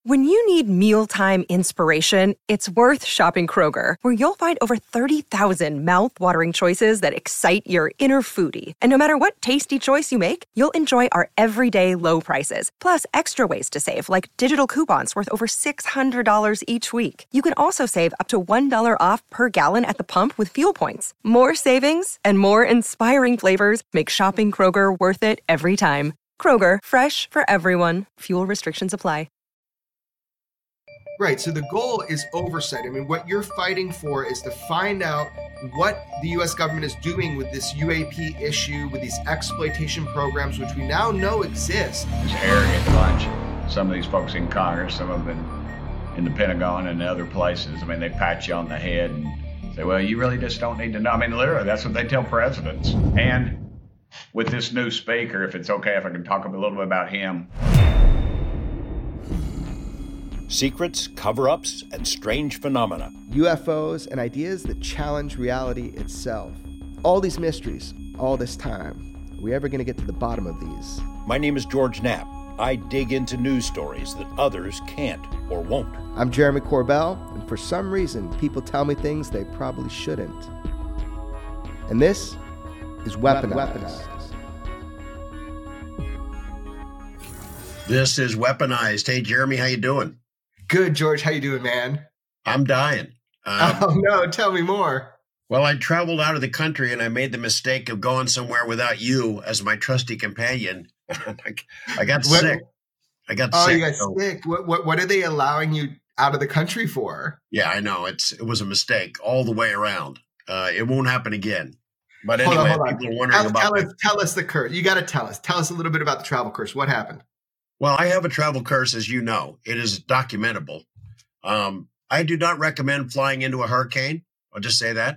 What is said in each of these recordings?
When you need mealtime inspiration, it's worth shopping Kroger, where you'll find over 30,000 mouth-watering choices that excite your inner foodie. And no matter what tasty choice you make, you'll enjoy our everyday low prices, plus extra ways to save, like digital coupons worth over $600 each week. You can also save up to $1 off per gallon at the pump with fuel points. More savings and more inspiring flavors make shopping Kroger worth it every time. Kroger, fresh for everyone. Fuel restrictions apply. Right. So the goal is oversight. I mean, what you're fighting for is to find out what the U.S. government is doing with this UAP issue, with these exploitation programs, which we now know exist. This arrogant bunch. Some of these folks in Congress, some of them in the Pentagon and other places, I mean, they pat you on the head and say, well, you really just don't need to know. I mean, literally, that's what they tell presidents. And with this new speaker, if it's okay if I can talk a little bit about him. Secrets, cover-ups, and strange phenomena. UFOs and ideas that challenge reality itself. All these mysteries, all this time. Are we ever going to get to the bottom of these? My name is George Knapp. I dig into news stories that others can't or won't. I'm Jeremy Corbell, and for some reason, people tell me things they probably shouldn't. And this is Weaponized. This is Weaponized. Hey, Jeremy, how you doing? Good, George. How you doing, man? I'm dying. Oh, no. Tell me more. Well, I traveled out of the country and I made the mistake of going somewhere without you as my trusty companion. I got sick. You got sick. What are they allowing you out of the country for? Yeah, I know. It was a mistake all the way around. It won't happen again. But anyway, hold on. People are wondering tell us the curse. You got to tell us. Tell us a little bit about the travel curse. What happened? Well, I have a travel curse, as you know. It is documentable. I do not recommend flying into a hurricane. I'll just say that.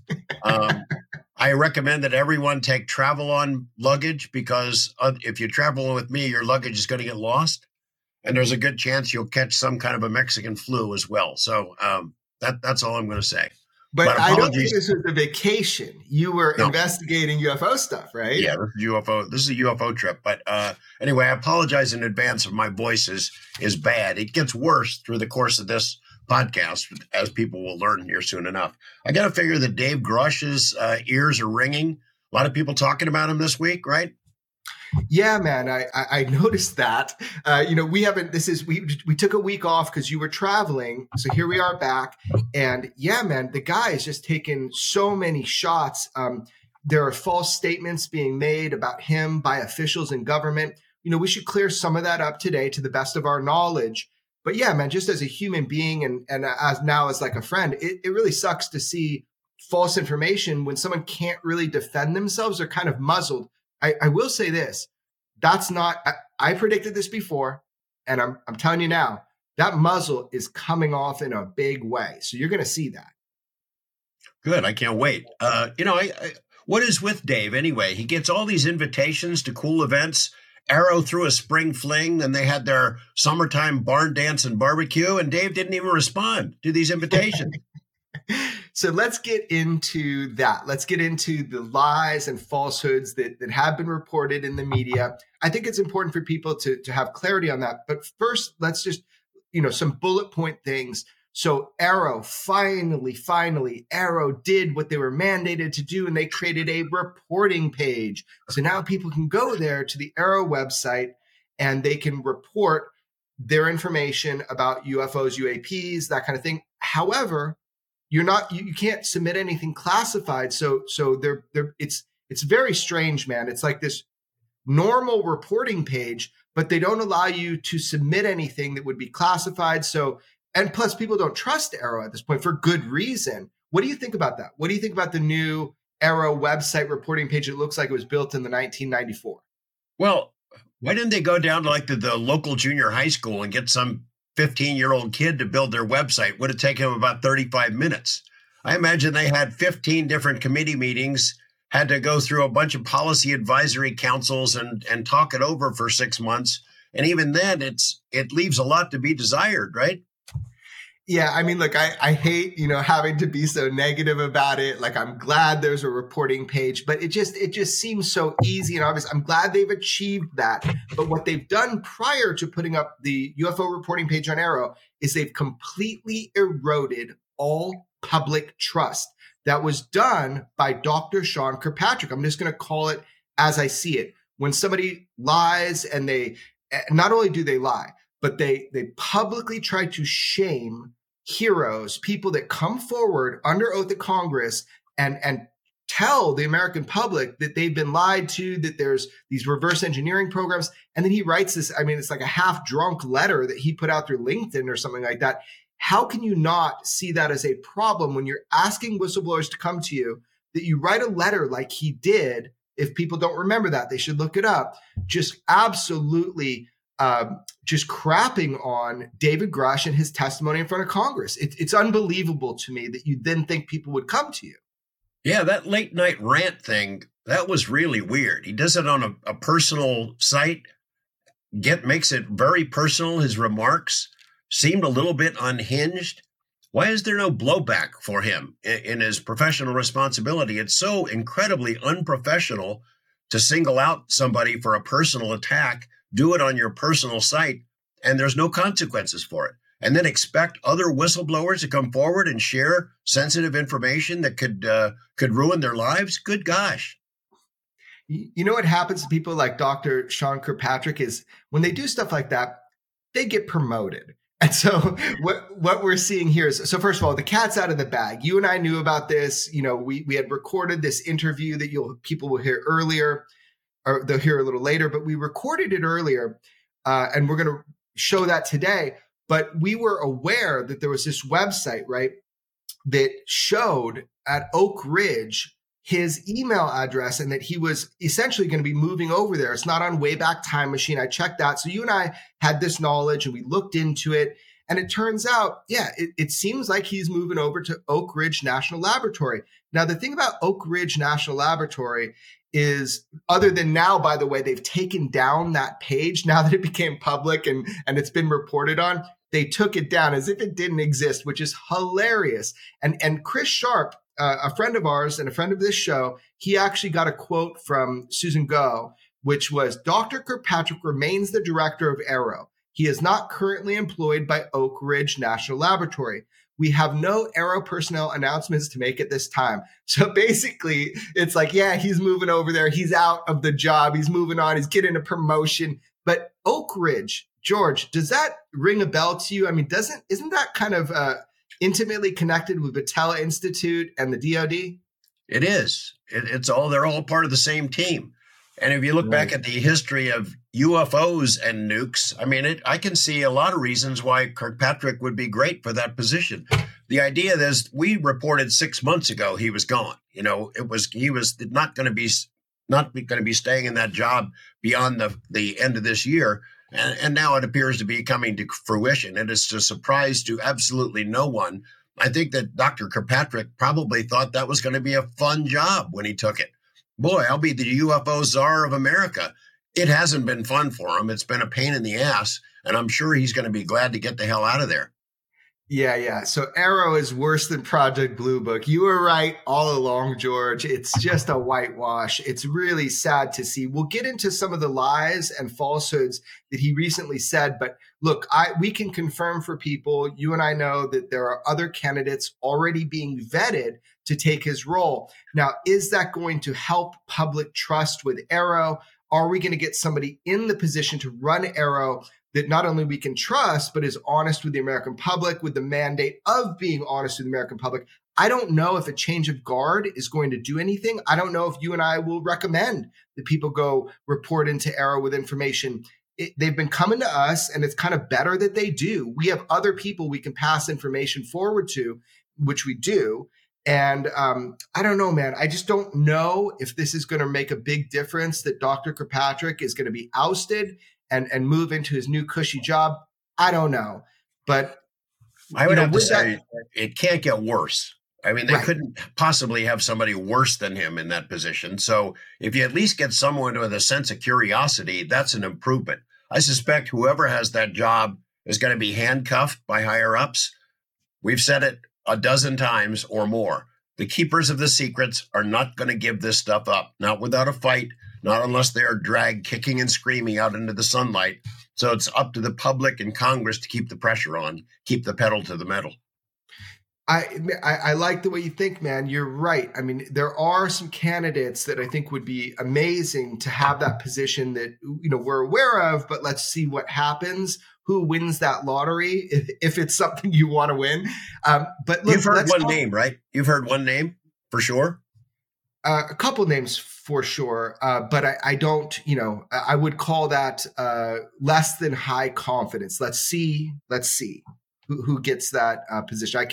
I recommend that everyone take travel-on luggage because if you travel with me, your luggage is going to get lost. And there's a good chance you'll catch some kind of a Mexican flu as well. So that's all I'm going to say. But I don't think this was a vacation. You were investigating UFO stuff, right? Yeah, this is a UFO trip. But anyway, I apologize in advance if my voice is bad. It gets worse through the course of this podcast, as people will learn here soon enough. I got to figure that Dave Grush's ears are ringing. A lot of people talking about him this week, right? Yeah, man, I noticed that. We took a week off because you were traveling. So here we are back. And yeah, man, the guy is just taking so many shots. There are false statements being made about him by officials in government. We should clear some of that up today to the best of our knowledge. But yeah, man, just as a human being and as like a friend, it really sucks to see false information when someone can't really defend themselves. They're kind of muzzled. I will say this, that's not, I predicted this before, and I'm telling you now, that muzzle is coming off in a big way. So you're going to see that. Good. I can't wait. What is with Dave anyway? He gets all these invitations to cool events. Arrow threw a spring fling, then they had their summertime barn dance and barbecue, and Dave didn't even respond to these invitations. So let's get into that. Let's get into the lies and falsehoods that have been reported in the media. I think it's important for people to have clarity on that. But first, let's just, some bullet point things. So Arrow, finally, Arrow did what they were mandated to do, and they created a reporting page. So now people can go there to the Arrow website, and they can report their information about UFOs, UAPs, that kind of thing. However, you can't submit anything classified. So it's very strange, man. It's like this normal reporting page, but they don't allow you to submit anything that would be classified. So, and plus people don't trust Arrow at this point for good reason. What do you think about that? What do you think about the new Arrow website reporting page? It looks like it was built in the 1994. Well, why didn't they go down to like the local junior high school and get some 15-year-old kid to build their website? Would have taken them about 35 minutes. I imagine they had 15 different committee meetings, had to go through a bunch of policy advisory councils and talk it over for 6 months. And even then, it leaves a lot to be desired, right? Yeah, I mean, look, I hate, having to be so negative about it. Like, I'm glad there's a reporting page, but it just seems so easy and obvious. I'm glad they've achieved that. But what they've done prior to putting up the UFO reporting page on Arrow is they've completely eroded all public trust. That was done by Dr. Sean Kirkpatrick. I'm just going to call it as I see it. When somebody lies, and they not only do they lie, but they publicly try to shame heroes, people that come forward under oath of Congress and tell the American public that they've been lied to, that there's these reverse engineering programs. And then he writes this, I mean, it's like a half drunk letter that he put out through LinkedIn or something like that. How can you not see that as a problem when you're asking whistleblowers to come to you, that you write a letter like he did? If people don't remember that, they should look it up. Just absolutely just crapping on David Grush and his testimony in front of Congress. It's unbelievable to me that you then think people would come to you. Yeah, that late night rant thing, that was really weird. He does it on a personal site, makes it very personal. His remarks seemed a little bit unhinged. Why is there no blowback for him in his professional responsibility? It's so incredibly unprofessional to single out somebody for a personal attack, do it on your personal site, and there's no consequences for it. And then expect other whistleblowers to come forward and share sensitive information that could ruin their lives. Good gosh. You know what happens to people like Dr. Sean Kirkpatrick is when they do stuff like that, they get promoted. And so what we're seeing here is, so first of all, the cat's out of the bag. You and I knew about this. We had recorded this interview that people will hear earlier, or they'll hear a little later, but we recorded it earlier, and we're going to show that today. But we were aware that there was this website, right, that showed at Oak Ridge his email address and that he was essentially going to be moving over there. It's not on Wayback Time Machine. I checked that. So you and I had this knowledge and we looked into it. And it turns out, yeah, it seems like he's moving over to Oak Ridge National Laboratory. Now, the thing about Oak Ridge National Laboratory is, other than now, by the way, they've taken down that page now that it became public and it's been reported on. They took it down as if it didn't exist, which is hilarious. And Chris Sharp, a friend of ours and a friend of this show, he actually got a quote from Susan Go, which was, Dr. Kirkpatrick remains the director of Arrow. He is not currently employed by Oak Ridge National Laboratory. We have no Arrow personnel announcements to make at this time. So basically, it's like, yeah, he's moving over there. He's out of the job. He's moving on. He's getting a promotion. But Oak Ridge, George, does that ring a bell to you? I mean, isn't that kind of intimately connected with Battelle Institute and the DoD? It is. They're all part of the same team. And if you look back at the history of UFOs and nukes, I mean, I can see a lot of reasons why Kirkpatrick would be great for that position. The idea is, we reported 6 months ago he was gone. He was not going to be staying in that job beyond the end of this year. And now it appears to be coming to fruition. And it's a surprise to absolutely no one. I think that Dr. Kirkpatrick probably thought that was going to be a fun job when he took it. Boy, I'll be the UFO czar of America. It hasn't been fun for him. It's been a pain in the ass. And I'm sure he's going to be glad to get the hell out of there. Yeah. So Arrow is worse than Project Blue Book. You were right all along, George. It's just a whitewash. It's really sad to see. We'll get into some of the lies and falsehoods that he recently said. But look, we can confirm for people, you and I know that there are other candidates already being vetted to take his role. Now, is that going to help public trust with Arrow? Are we going to get somebody in the position to run Arrow that not only we can trust, but is honest with the American public, with the mandate of being honest with the American public? I don't know if a change of guard is going to do anything. I don't know if you and I will recommend that people go report into Arrow with information. They've been coming to us, and it's kind of better that they do. We have other people we can pass information forward to, which we do. And I don't know, man. I just don't know if this is going to make a big difference, that Dr. Kirkpatrick is going to be ousted and move into his new cushy job. I don't know. But I would have to say it can't get worse. I mean, they couldn't possibly have somebody worse than him in that position. So if you at least get someone with a sense of curiosity, that's an improvement. I suspect whoever has that job is going to be handcuffed by higher ups. We've said it a dozen times or more. The keepers of the secrets are not going to give this stuff up, not without a fight, not unless they are dragged kicking and screaming out into the sunlight. So it's up to the public and Congress to keep the pressure on, keep the pedal to the metal. I like the way you think, man. You're right. I mean, there are some candidates that I think would be amazing to have that position that, we're aware of, but let's see what happens. Who wins that lottery if it's something you want to win. But look, you've heard one name, right? You've heard one name for sure. A couple names for sure, but I don't. I would call that less than high confidence. Let's see who gets that position.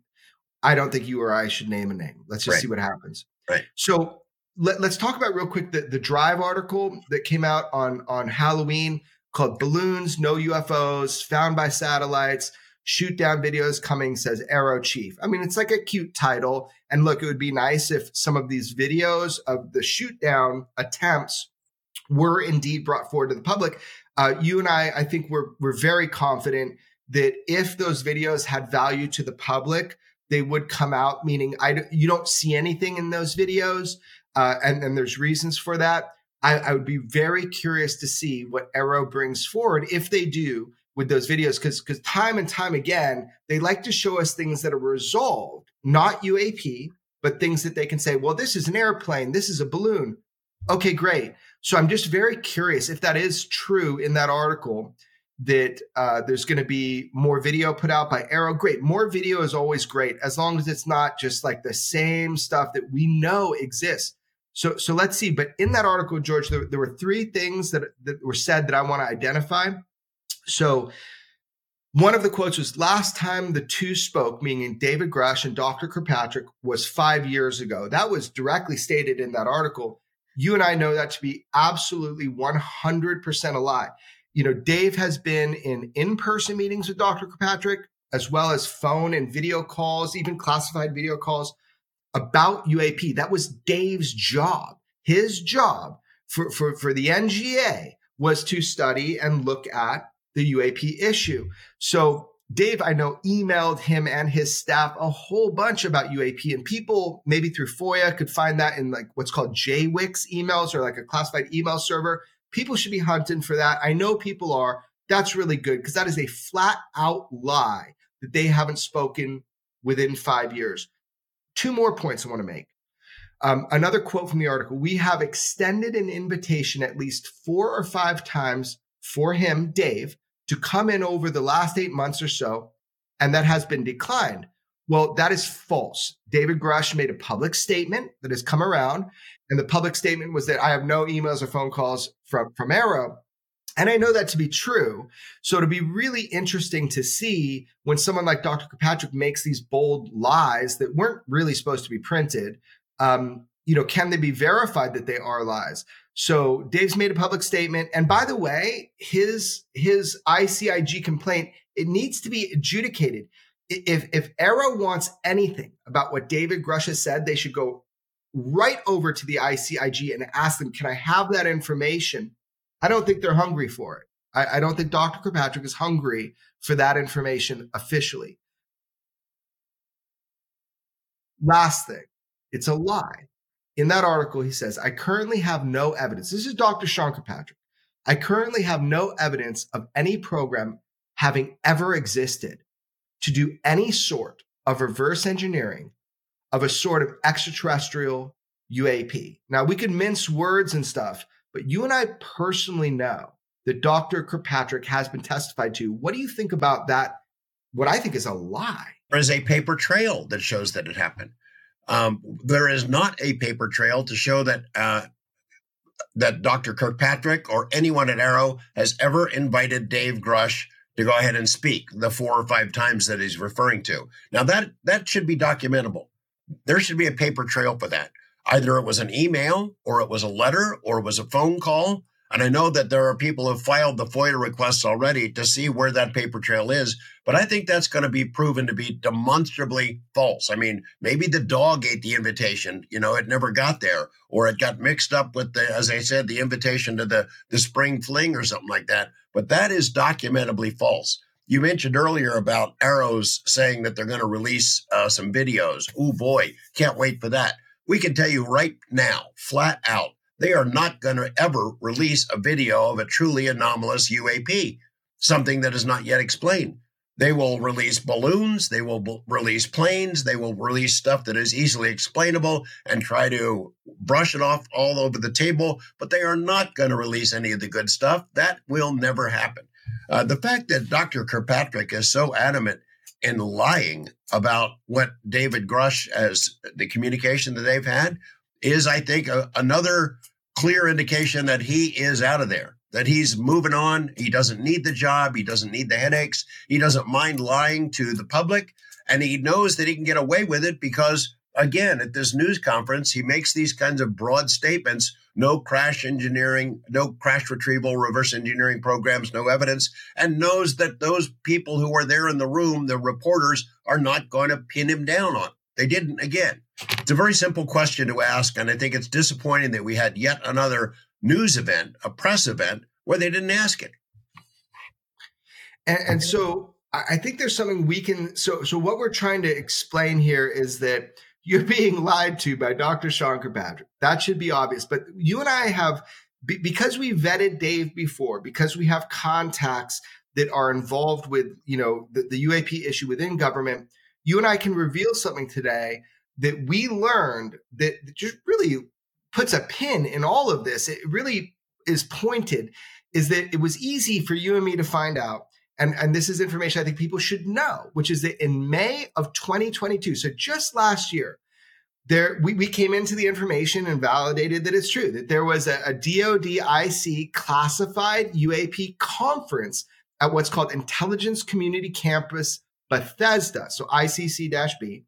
I don't think you or I should name a name. Let's just see what happens. Right. So let's talk about real quick the Drive article that came out on Halloween, called Balloons, No UFOs, Found by Satellites, Shoot Down Videos Coming, says Aero Chief. I mean, it's like a cute title. And look, it would be nice if some of these videos of the shoot down attempts were indeed brought forward to the public. You and I think we're very confident that if those videos had value to the public, they would come out, meaning you don't see anything in those videos. And there's reasons for that. I would be very curious to see what Aero brings forward, if they do, with those videos, because time and time again, they like to show us things that are resolved, not UAP, but things that they can say, well, this is an airplane, this is a balloon. Okay, great. So I'm just very curious if that is true in that article, that there's going to be more video put out by Aero. Great. More video is always great, as long as it's not just like the same stuff that we know exists. So let's see. But in that article, George, there were three things that were said that I want to identify. So one of the quotes was, last time the two spoke, meaning David Grush and Dr. Kirkpatrick, was 5 years ago. That was directly stated in that article. You and I know that to be absolutely 100% a lie. Dave has been in-person meetings with Dr. Kirkpatrick, as well as phone and video calls, even classified video calls, about UAP. That was Dave's job. His job for the NGA was to study and look at the UAP issue. So Dave, I know, emailed him and his staff a whole bunch about UAP, and people maybe through FOIA could find that in like what's called JWICS emails, or like a classified email server. People should be hunting for that. I know people are. That's really good, because that is a flat out lie that they haven't spoken within 5 years. Two more points I want to make. Another quote from the article: we have extended an invitation at least 4 or 5 times for him, Dave, to come in over the last 8 months or so, and that has been declined. Well, that is false. David Grush made a public statement that has come around, and the public statement was that I have no emails or phone calls from Aero. And I know that to be true. So it'll be really interesting to see when someone like Dr. Kirkpatrick makes these bold lies that weren't really supposed to be printed. Can they be verified that they are lies? So Dave's made a public statement. And by the way, his ICIG complaint, it needs to be adjudicated. If Aero wants anything about what David Grush has said, they should go right over to the ICIG and ask them, can I have that information? I don't think they're hungry for it. I don't think Dr. Kirkpatrick is hungry for that information officially. Last thing, it's a lie. In that article, he says, I currently have no evidence. This is Dr. Sean Kirkpatrick. I currently have no evidence of any program having ever existed to do any sort of reverse engineering of a sort of extraterrestrial UAP. Now, we could mince words and stuff, but you and I personally know that Dr. Kirkpatrick has been testified to. What do you think about that? What I think is a lie. There is a paper trail that shows that it happened. There is not a paper trail to show that that Dr. Kirkpatrick or anyone at Aero has ever invited Dave Grush to go ahead and speak the 4 or 5 times that he's referring to. Now, that should be documentable. There should be a paper trail for that. Either it was an email, or it was a letter, or it was a phone call. And I know that there are people who have filed the FOIA requests already to see where that paper trail is. But I think that's going to be proven to be demonstrably false. I mean, maybe the dog ate the invitation. It never got there, or it got mixed up with as I said, the invitation to the spring fling or something like that. But that is documentably false. You mentioned earlier about Arrows saying that they're going to release some videos. Oh boy, can't wait for that. We can tell you right now, flat out, they are not going to ever release a video of a truly anomalous UAP, something that is not yet explained. They will release balloons, they will release planes, they will release stuff that is easily explainable and try to brush it off all over the table, but they are not going to release any of the good stuff. That will never happen. The fact that Dr. Kirkpatrick is so adamant in lying about what David Grush, as the communication that they've had, is, I think, another clear indication that he is out of there, that he's moving on. He doesn't need the job. He doesn't need the headaches. He doesn't mind lying to the public. And he knows that he can get away with it because, again, at this news conference, he makes these kinds of broad statements. No crash engineering, no crash retrieval, reverse engineering programs, no evidence, and knows that those people who are there in the room, the reporters, are not going to pin him down on. They didn't again. It's a very simple question to ask, and I think it's disappointing that we had yet another news event, a press event, where they didn't ask it. And so I think there's something we can, so what we're trying to explain here is that you're being lied to by Dr. Sean Kirkpatrick. That should be obvious. But you and I have, because we vetted Dave before, because we have contacts that are involved with, the UAP issue within government, you and I can reveal something today that we learned that just really puts a pin in all of this. It really is pointed, is that it was easy for you and me to find out. And this is information I think people should know, which is that in May of 2022, so just last year, we came into the information and validated that it's true, that there was a DoD IC classified UAP conference at what's called Intelligence Community Campus Bethesda, so ICC-B.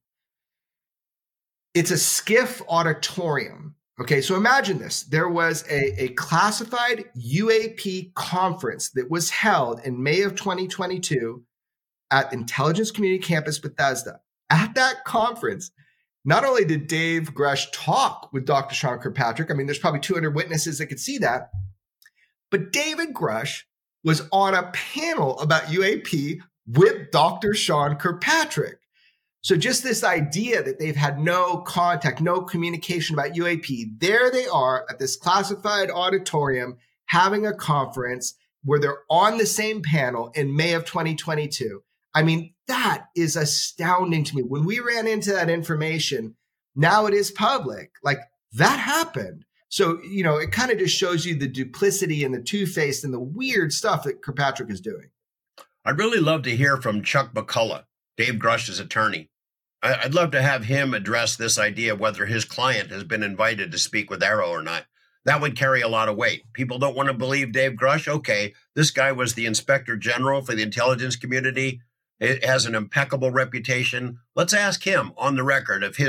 It's a SCIF auditorium. Okay, so imagine this. There was a classified UAP conference that was held in May of 2022 at Intelligence Community Campus Bethesda. At that conference, not only did Dave Grush talk with Dr. Sean Kirkpatrick, I mean, there's probably 200 witnesses that could see that, but David Grush was on a panel about UAP with Dr. Sean Kirkpatrick. So just this idea that they've had no contact, no communication about UAP, there they are at this classified auditorium having a conference where they're on the same panel in May of 2022. I mean, that is astounding to me. When we ran into that information, now it is public. Like, that happened. So, it kind of just shows you the duplicity and the two-faced and the weird stuff that Kirkpatrick is doing. I'd really love to hear from Chuck McCullough, Dave Grush's attorney. I'd love to have him address this idea of whether his client has been invited to speak with Arrow or not. That would carry a lot of weight. People don't want to believe Dave Grush. Okay, this guy was the inspector general for the intelligence community. It has an impeccable reputation. Let's ask him on the record if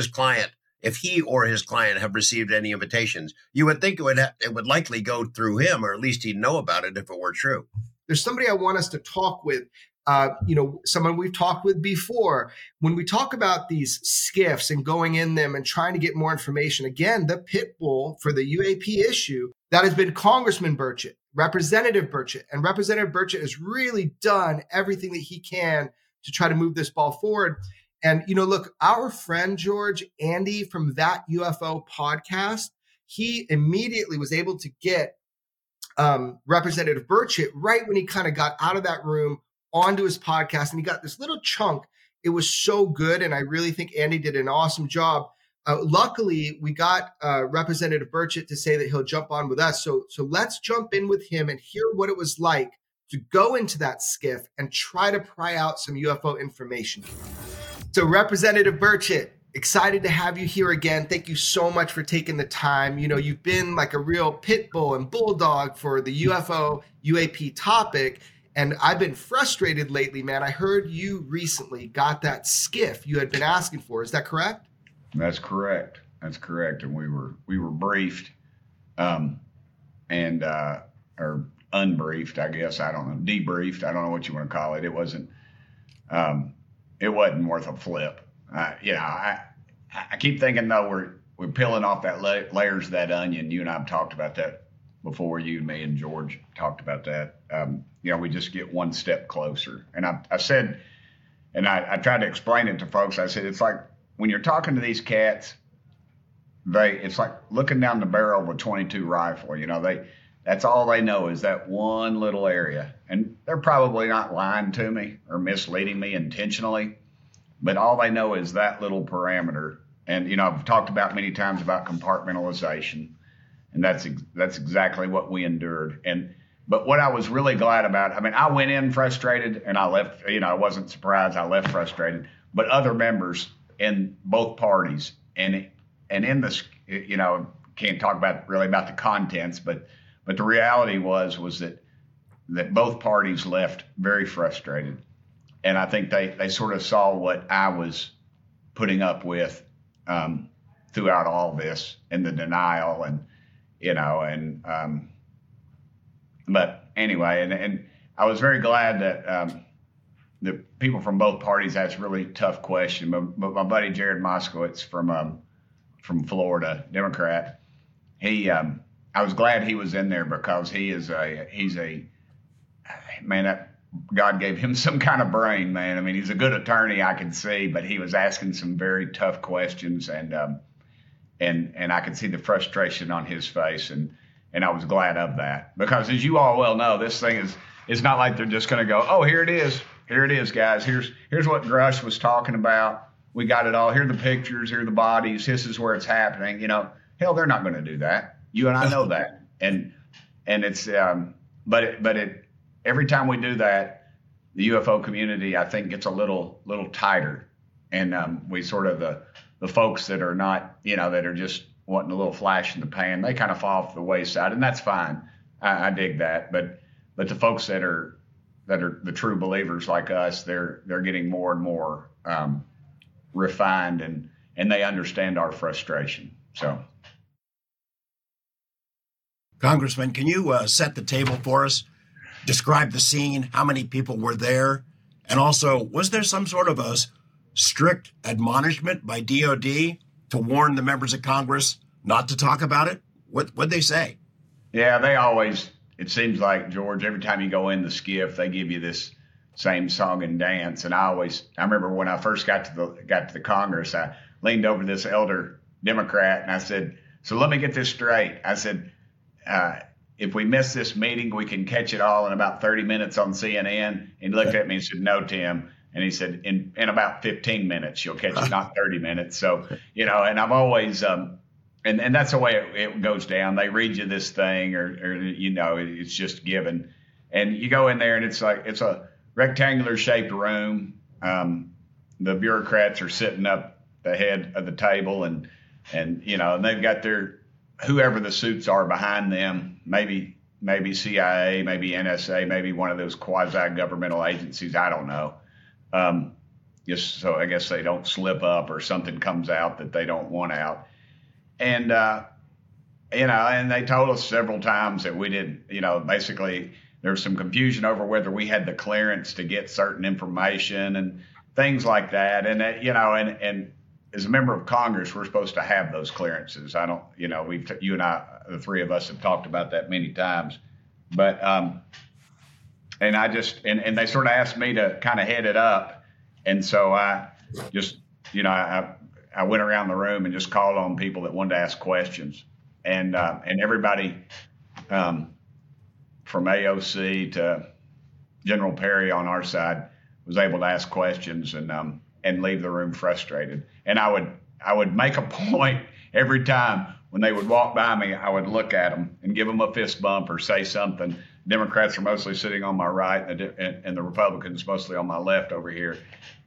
he or his client have received any invitations. You would think it would likely go through him, or at least he'd know about it if it were true. There's somebody I want us to talk with. Someone we've talked with before. When we talk about these SCIFs and going in them and trying to get more information, again, the pit bull for the UAP issue, that has been Congressman Burchett, Representative Burchett. And Representative Burchett has really done everything that he can to try to move this ball forward. And, look, our friend, George, Andy from That UFO podcast, he immediately was able to get Representative Burchett right when he kind of got out of that room onto his podcast, and he got this little chunk. It was so good, and I really think Andy did an awesome job. Luckily, we got Representative Burchett to say that he'll jump on with us. So let's jump in with him and hear what it was like to go into that SCIF and try to pry out some UFO information. So Representative Burchett, excited to have you here again. Thank you so much for taking the time. You've been like a real pit bull and bulldog for the UFO UAP topic. And I've been frustrated lately, man. I heard you recently got that SCIF you had been asking for. Is that correct? That's correct. And we were briefed, or unbriefed, I guess. I don't know. Debriefed. I don't know what you want to call it. It wasn't worth a flip. I keep thinking though we're peeling off that layers of that onion. You and I have talked about that before. You, me, and George talked about that. we just get one step closer. And I said, and I tried to explain it to folks. I said, it's like when you're talking to these cats, it's like looking down the barrel of a .22 rifle. That's all they know is that one little area. And they're probably not lying to me or misleading me intentionally, but all they know is that little parameter. And, I've talked about many times about compartmentalization, and that's exactly what we endured. But what I was really glad about, I went in frustrated and I left, I wasn't surprised. I left frustrated, but other members in both parties and in this, can't talk about the contents, but the reality was that both parties left very frustrated. And I think they sort of saw what I was putting up with throughout all this and the denial but anyway, and I was very glad that the people from both parties asked really tough questions. But my buddy Jared Moskowitz from Florida, Democrat, I was glad he was in there because he's a man that God gave him some kind of brain, man. He's a good attorney, I can see, but he was asking some very tough questions, and I could see the frustration on his face, and I was glad of that because, as you all well know, this thing it's not like they're just going to go, oh, here it is, guys. Here's what Grush was talking about. We got it all. Here are the pictures. Here are the bodies. This is where it's happening. Hell, they're not going to do that. You and I know that, and it's every time we do that, the UFO community, I think, gets a little tighter, and we sort of the folks that are not, that are just wanting a little flash in the pan, they kind of fall off the wayside, and that's fine. I dig that, but the folks that are the true believers like us, they're getting more and more refined, and they understand our frustration. So, Congressman, can you set the table for us? Describe the scene, how many people were there, and also, was there some sort of a strict admonishment by DOD to warn the members of Congress not to talk about it? What'd they say? Yeah, they always, it seems like, George, every time you go in the SCIF, they give you this same song and dance. And I remember when I first got to the Congress, I leaned over to this elder Democrat and I said, so let me get this straight. I said, if we miss this meeting, we can catch it all in about 30 minutes on CNN. And he looked at me and said, no, Tim. And he said, in about 15 minutes, you'll catch it, not 30 minutes. So, and I've always, and that's the way it goes down. They read you this thing or it's just given. And you go in there and it's a rectangular shaped room. The bureaucrats are sitting up the head of the table and they've got their, whoever the suits are behind them, maybe CIA, maybe NSA, maybe one of those quasi-governmental agencies. I don't know. Just so I guess they don't slip up or something comes out that they don't want out. And, and they told us several times that we didn't, basically there was some confusion over whether we had the clearance to get certain information and things like that. And, and as a member of Congress, we're supposed to have those clearances. I don't, you and I, the three of us have talked about that many times, but, and I just, and they sort of asked me to kind of head it up. And so I just, I went around the room and just called on people that wanted to ask questions. And everybody from AOC to General Perry on our side was able to ask questions and leave the room frustrated. And I would make a point every time when they would walk by me, I would look at them and give them a fist bump or say something. Democrats are mostly sitting on my right and the Republicans mostly on my left over here.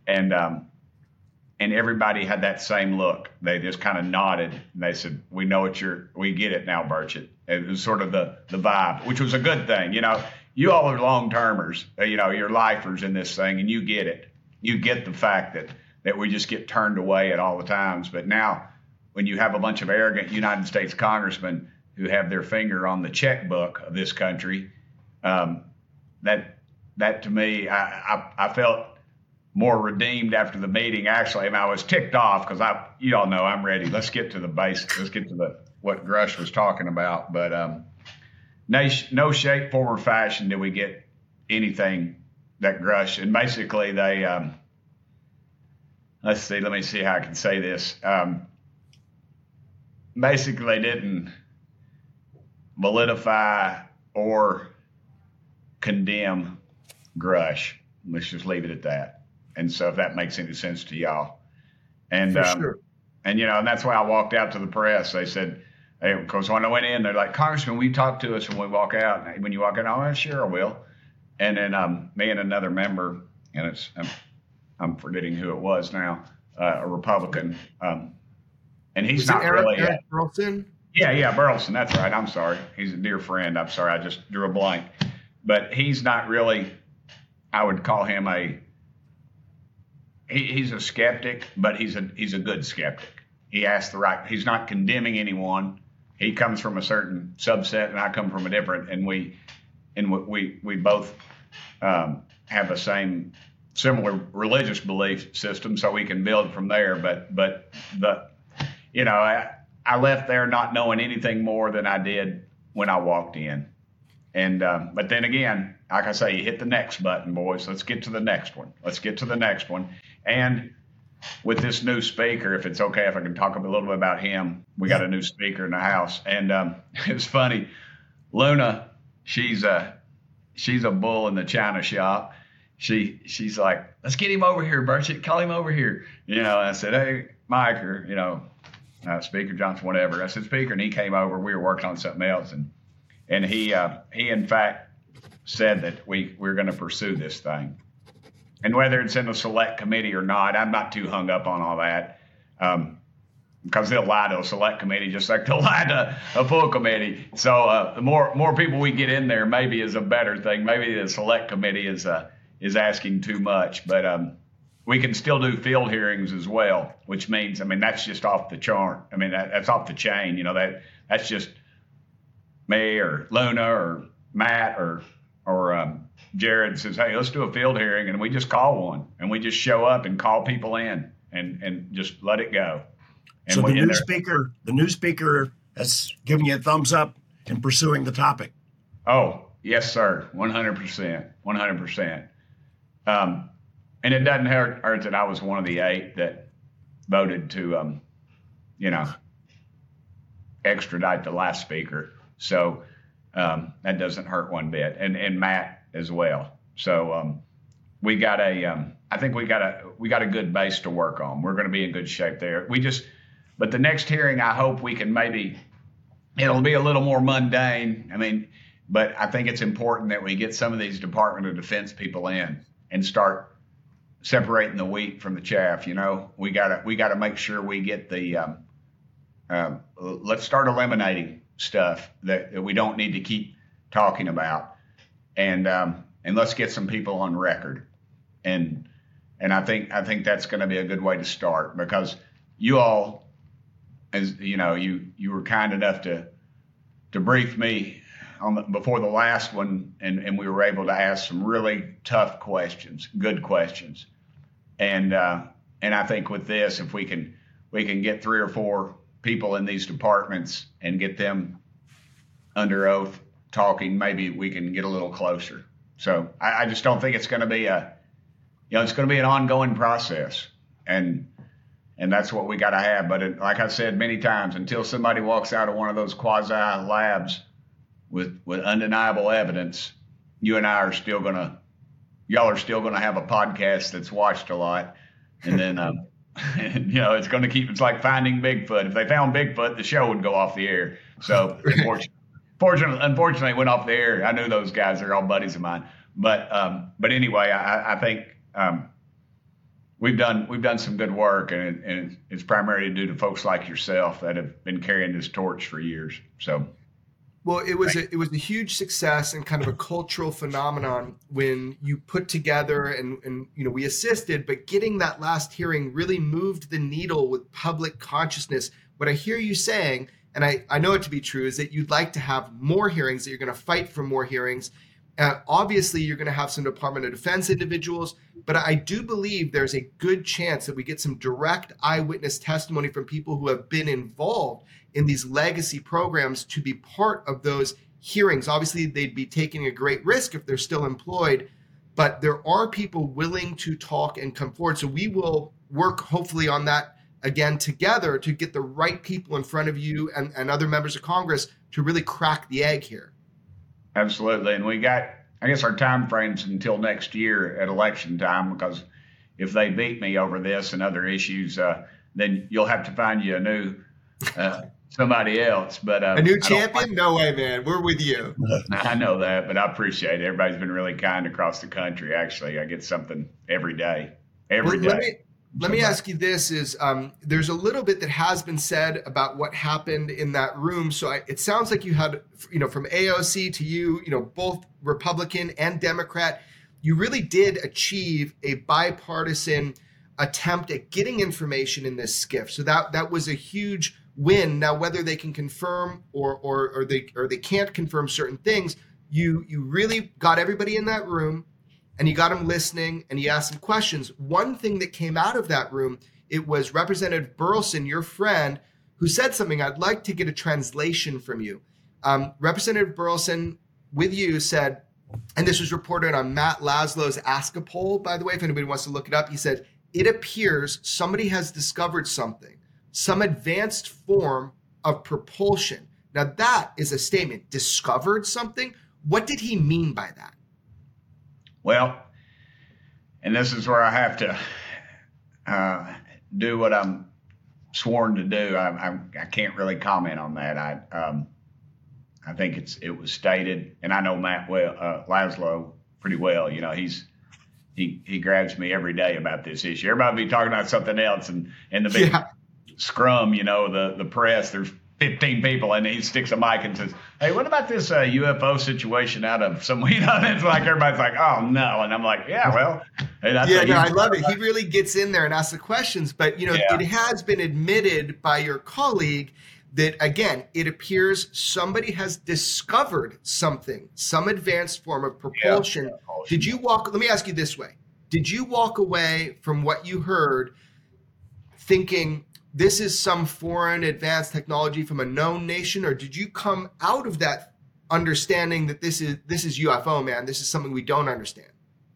And everybody had that same look. They just kind of nodded and they said, we get it now, Burchett. It was sort of the vibe, which was a good thing. You all are long-termers, you're lifers in this thing, and you get it. You get the fact that we just get turned away at all the times. But now when you have a bunch of arrogant United States congressmen who have their finger on the checkbook of this country, that to me, I felt more redeemed after the meeting. Actually, I was ticked off because you all know I'm ready. Let's get to the basics. Let's get to what Grush was talking about. But no shape, form, or fashion did we get anything that Grush. And basically they, let me see how I can say this. Basically they didn't validify or condemn Grush. Let's just leave it at that. And so if that makes any sense to y'all. And, sure. And, and that's why I walked out to the press. They said, hey, because when I went in, they're like, Congressman, will you talk to us when we walk out? And when you walk in, oh, sure, I will. And then me and another member, and I'm forgetting who it was now, a Republican, and he's not really. Eric Burlison? Yeah, Burlison. That's right. I'm sorry. He's a dear friend. I'm sorry. I just drew a blank. But he's not really, I would call him he's a skeptic, but he's a good skeptic. He asks he's not condemning anyone. He comes from a certain subset and I come from a different, and we both have the similar religious belief system, so we can build from there. But I left there not knowing anything more than I did when I walked in. And but then again, like I say, you hit the next button, boys. Let's get to the next one. And with this new speaker, if it's okay, if I can talk a little bit about him, we got a new speaker in the House. And it's funny, Luna, she's a bull in the china shop. She's like, let's get him over here, Burchett, call him over here. And I said, hey, Mike, or, Speaker Johnson, whatever. I said, Speaker, and he came over. We were working on something else. And he in fact said that we're going to pursue this thing. And whether it's in a select committee or not, I'm not too hung up on all that, because they'll lie to a select committee just like they'll lie to a full committee. So the more people we get in there, maybe is a better thing. Maybe the select committee is asking too much, but we can still do field hearings as well, which means, that's just off the chart. That's off the chain. That's just me or Luna or Matt or Jared says, hey, let's do a field hearing, and we just call one, and we just show up and call people in and just let it go. And so the new speaker has given you a thumbs up in pursuing the topic. Oh, yes, sir. 100%. 100%. And it doesn't hurt that I was one of the 8 that voted to, extradite the last speaker. So that doesn't hurt one bit. And Matt as well. So we got I think we got a good base to work on. We're going to be in good shape there. But the next hearing, I hope we can it'll be a little more mundane. But I think it's important that we get some of these Department of Defense people in and start separating the wheat from the chaff. We gotta make sure we get the let's start eliminating stuff that we don't need to keep talking about, and let's get some people on record, and I think that's going to be a good way to start, because you all, as you were kind enough to brief me before the last one, and we were able to ask some really tough questions, good questions, and I think with this, if we can get 3 or 4 people in these departments and get them under oath talking, maybe we can get a little closer. So I just don't think it's going to be it's going to be an ongoing process, and that's what we got to have. But like I said many times, until somebody walks out of one of those quasi labs with undeniable evidence, you and I are still y'all are still gonna have a podcast that's watched a lot, and then it's going to keep. It's like finding Bigfoot. If they found Bigfoot, the show would go off the air. So unfortunately, it went off the air. I knew those guys; they're all buddies of mine. But anyway, I think we've done some good work, and it's primarily due to folks like yourself that have been carrying this torch for years. So. Well, it was a huge success and kind of a cultural phenomenon when you put together and we assisted, but getting that last hearing really moved the needle with public consciousness. What I hear you saying, and I know it to be true, is that you'd like to have more hearings, that you're going to fight for more hearings. Obviously, you're going to have some Department of Defense individuals, but I do believe there's a good chance that we get some direct eyewitness testimony from people who have been involved in these legacy programs to be part of those hearings. Obviously, they'd be taking a great risk if they're still employed, but there are people willing to talk and come forward. So we will work hopefully on that again together to get the right people in front of you and other members of Congress to really crack the egg here. Absolutely. And we got, I guess our time frame's until next year at election time, because if they beat me over this and other issues, then you'll have to find you a new somebody else. But a new champion? No way, man. We're with you. I know that, but I appreciate it. Everybody's been really kind across the country. Actually, I get something every day. Let me ask you this: there's a little bit that has been said about what happened in that room. So it sounds like you had, from AOC to you, both Republican and Democrat, you really did achieve a bipartisan attempt at getting information in this SCIF. So that was a huge win. Now, whether they can confirm or they can't confirm certain things, you really got everybody in that room. And you got them listening, and you asked them questions. One thing that came out of that room, it was Representative Burleson, your friend, who said something. I'd like to get a translation from you. Representative Burleson, with you, said, and this was reported on Matt Laszlo's Ask a Poll, by the way, if anybody wants to look it up. He said, it appears somebody has discovered something, some advanced form of propulsion. Now, that is a statement. Discovered something? What did he mean by that? Well, and this is where I have to do what I'm sworn to do. I can't really comment on that. I think it was stated, and I know Matt Laszlo pretty well. He grabs me every day about this issue. Everybody be talking about something else, and in the big scrum, the press, there's 15 people, and he sticks a mic and says, hey, what about this UFO situation out of some, it's like everybody's like, oh, no. And I'm like, yeah, well. And I love it. He really gets in there and asks the questions. But, it has been admitted by your colleague that, again, it appears somebody has discovered something, some advanced form of propulsion. Let me ask you this way. Did you walk away from what you heard thinking, this is some foreign advanced technology from a known nation, or did you come out of that understanding that this is UFO, man? This is something we don't understand?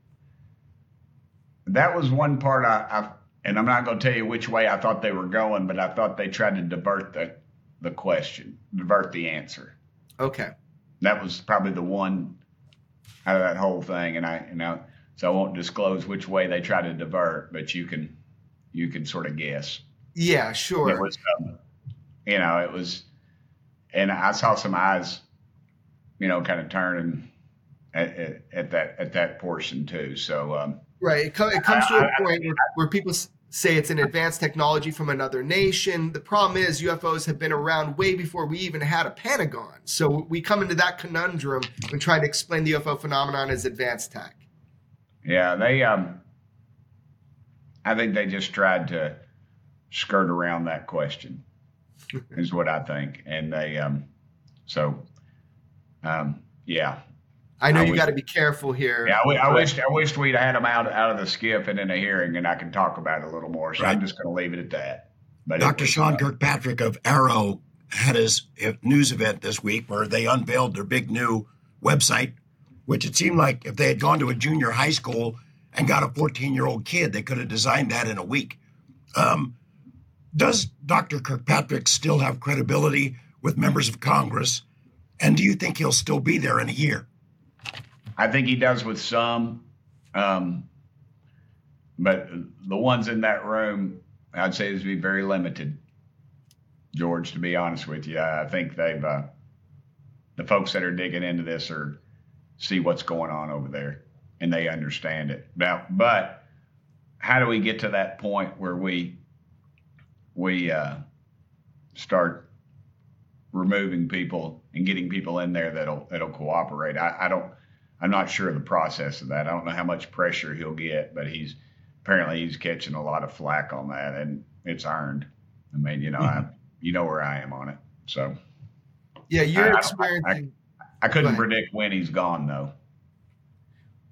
That was one part and I'm not going to tell you which way I thought they were going, but I thought they tried to divert the question, divert the answer. Okay. That was probably the one out of that whole thing. So I won't disclose which way they tried to divert, but you can sort of guess. Yeah, sure. It was, and I saw some eyes, kind of turning at that portion too. So, right. It comes to a point where people say it's an advanced technology from another nation. The problem is UFOs have been around way before we even had a Pentagon. So we come into that conundrum when trying to explain the UFO phenomenon as advanced tech. Yeah, I think they just tried to skirt around that question is what I think. And they, yeah. I know you got to be careful here. Yeah, I wished we'd had them out of the SCIF and in a hearing, and I can talk about it a little more. So right. I'm just going to leave it at that. But Dr. Sean Kirkpatrick of Arrow had his news event this week where they unveiled their big new website, which it seemed like if they had gone to a junior high school and got a 14-year-old kid, they could have designed that in a week. Does Dr. Kirkpatrick still have credibility with members of Congress? And do you think he'll still be there in a year? I think he does with some. But the ones in that room, I'd say, is to be very limited, George, to be honest with you. I think they've, the folks that are digging into this see what's going on over there, and they understand it. Now, but how do we get to that point where we start removing people and getting people in there that'll cooperate? I'm not sure of the process of that. I don't know how much pressure he'll get, but he's catching a lot of flack on that, and it's earned. I mean, you know where I am on it. So yeah, you're experiencing. I couldn't predict when he's gone, though.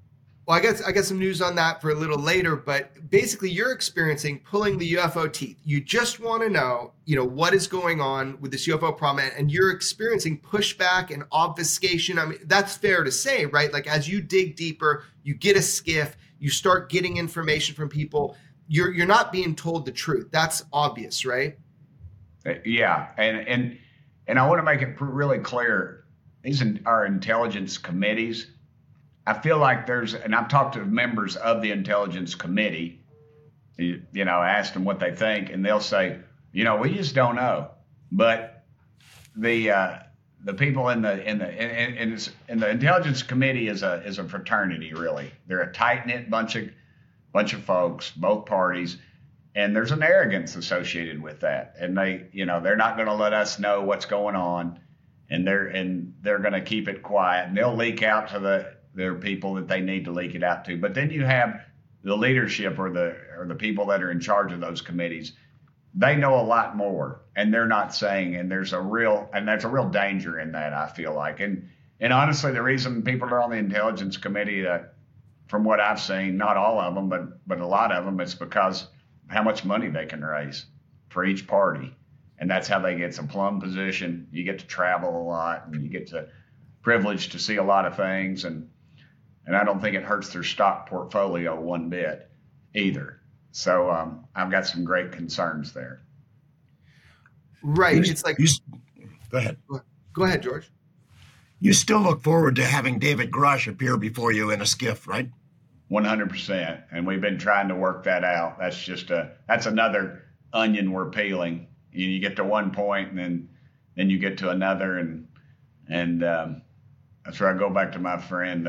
Well, I got some news on that for a little later, but basically you're experiencing pulling the UFO teeth. You just want to know, what is going on with this UFO problem, and you're experiencing pushback and obfuscation. I mean, that's fair to say, right? Like as you dig deeper, you get a skiff, you start getting information from people. You're not being told the truth. That's obvious, right? Yeah, and I want to make it really clear. These are intelligence committees. I feel like and I've talked to members of the Intelligence Committee, asked them what they think, and they'll say, we just don't know. But the people in the Intelligence Committee is a fraternity, really. They're a tight-knit bunch of folks, both parties, and there's an arrogance associated with that. And they're not going to let us know what's going on, and they're going to keep it quiet, and they'll leak out to their people that they need to leak it out to. But then you have the leadership or the people that are in charge of those committees. They know a lot more, and they're not saying, and there's a real danger in that, I feel like. And honestly, the reason people are on the Intelligence Committee, from what I've seen, not all of them, but a lot of them, it's because of how much money they can raise for each party. And that's how they get some plum position. You get to travel a lot, and you get to privilege to see a lot of things, and I don't think it hurts their stock portfolio one bit either. So I've got some great concerns there. Right. It's like, go ahead. Go ahead, George. You still look forward to having David Grush appear before you in a skiff, right? 100%. And we've been trying to work that out. That's another onion we're peeling. You get to one point, and then you get to another, and that's where I go back to my friend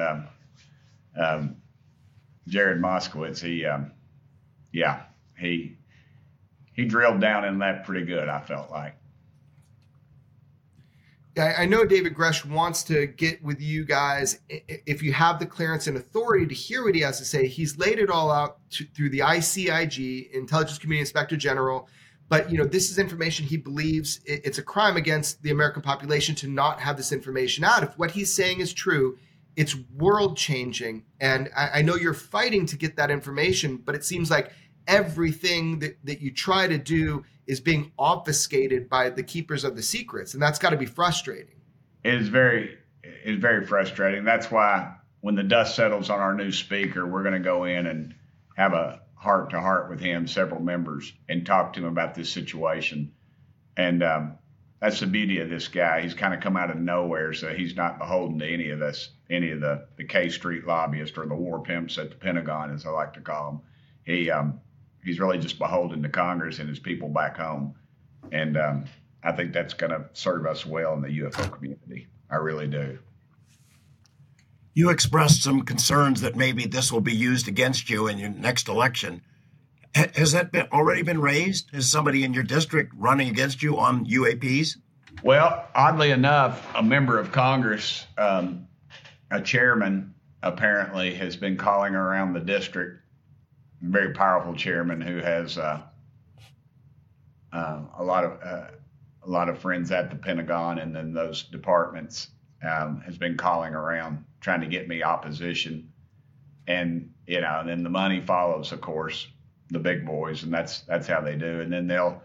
Jared Moskowitz. He drilled down in that pretty good, I felt like. I know David Grush wants to get with you guys. If you have the clearance and authority to hear what he has to say, he's laid it all out through the ICIG, Intelligence Community Inspector General. But, this is information he believes it's a crime against the American population to not have this information out. If what he's saying is true, it's world changing. And I know you're fighting to get that information, but it seems like everything that you try to do is being obfuscated by the keepers of the secrets. And that's got to be frustrating. It is very frustrating. That's why when the dust settles on our new speaker, we're going to go in and have a heart-to-heart with him, several members, and talk to him about this situation. And that's the beauty of this guy. He's kind of come out of nowhere, so he's not beholden to any of the K Street lobbyists or the war pimps at the Pentagon, as I like to call them. He's really just beholden to Congress and his people back home. And I think that's going to serve us well in the UFO community. I really do. You expressed some concerns that maybe this will be used against you in your next election. Has that already been raised? Is somebody in your district running against you on UAPs? Well, oddly enough, a member of Congress, a chairman, apparently has been calling around the district, a very powerful chairman who has a lot of friends at the Pentagon and then those departments, has been calling around trying to get me opposition. And, and then the money follows, of course, the big boys, and that's how they do. And then they'll